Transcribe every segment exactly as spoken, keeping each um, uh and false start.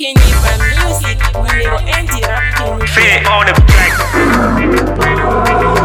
Can you find music? Numero Andy Rap. Fit on the track.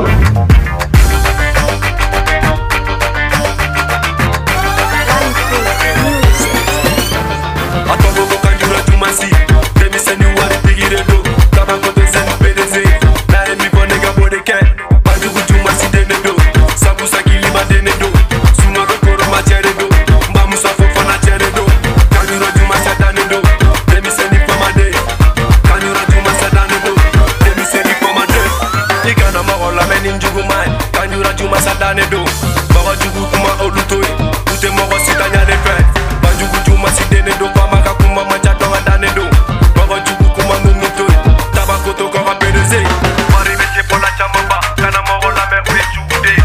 Dane do Bawa jugu kuma olutoi Ute mogo sita nyane fe Banjugu juma si dene do Pamaka kuma machato wa dane do Bawa jugu kuma ngungutoi Tabako to kwa pedeze Mari meche pola chamamba Kana mogo la me uye jugude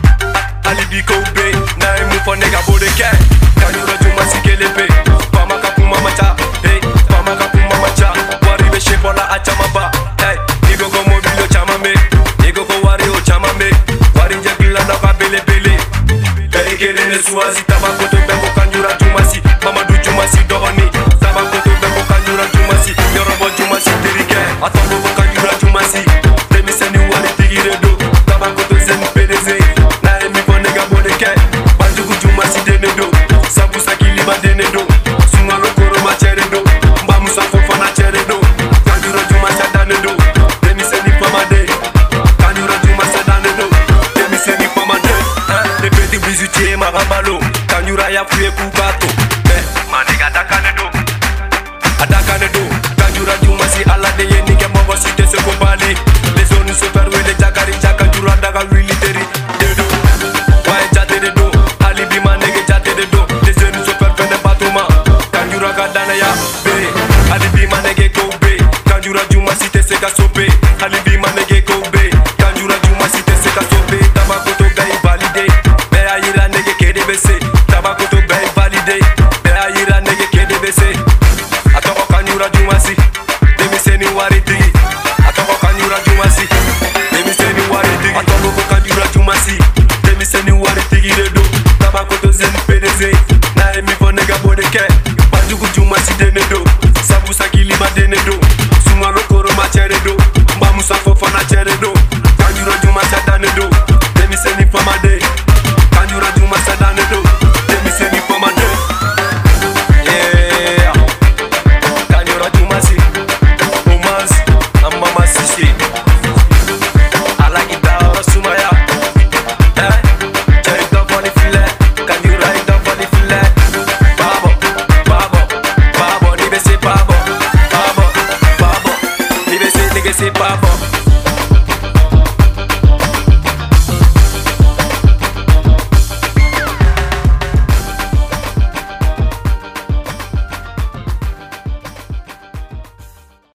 Alibi ko ube Na emu po nega bode ke Kanyura juma si kelepe Pamaka kuma macha Hey Pamaka kuma macha Wari meche pola a chamamba Hey Nigo ko mobilo chamame Nigo ko wari o chamame Wari nje bele bele Bele kelene suazi Tabako to bembo kanjura jumasi Mamadou jumasi dohoni Tabako to bembo kanjura jumasi Yorobo jumasi terike Atombo bo kanjura jumasi Demi seni wari tigire do Tabako to zeni pedeze Na emi po nega bodeke Banjugu jumasi dene do Sampu sakili ma dene do Sunga lokoro ma chere do Mbamu sa fofana chere do Kanjura jumasi adane do Demi seni pamade Kanjura jumasi adane do Demi seni pamade Bizutie marambalo Kanyura ya fuye kubato Eh, maniga dakane do Adakane do Kanjura jumasi ala de ye nike mogo site se kombali Les zones se perwele jagari Kanjura daga really teri Dedo Wae jate de do Alibi manege jate de do Les zones se perwele batuma Kanjura gadana ya be Alibi manege go be Kanjura jumasi te se ka sope Alibi manege go be Kanjura jumasi te se ka sope Tabako to gai valide Tabako to bay valide Be ayira nege K D B C Atoko kanyura jumasi Demi seni wari tigi Atoko kanyura jumasi Demi seni wari tigi Atoko kanyura jumasi Demi seni wari tigi redo Tabako to zen P D Z Na emi po nega bodeke Banjugu jumasi dene do Sabu sakili ma dene do Sunga lokoro ma chere do Mbamu sa fofana chere do Kanyura jumasi adane do Demi seni pamade Kanjura jumasi adane do Babo, babo, babo, babo, babo, babo, babo, babo, babo, babo, babo, babo, babo, babo, babo, babo,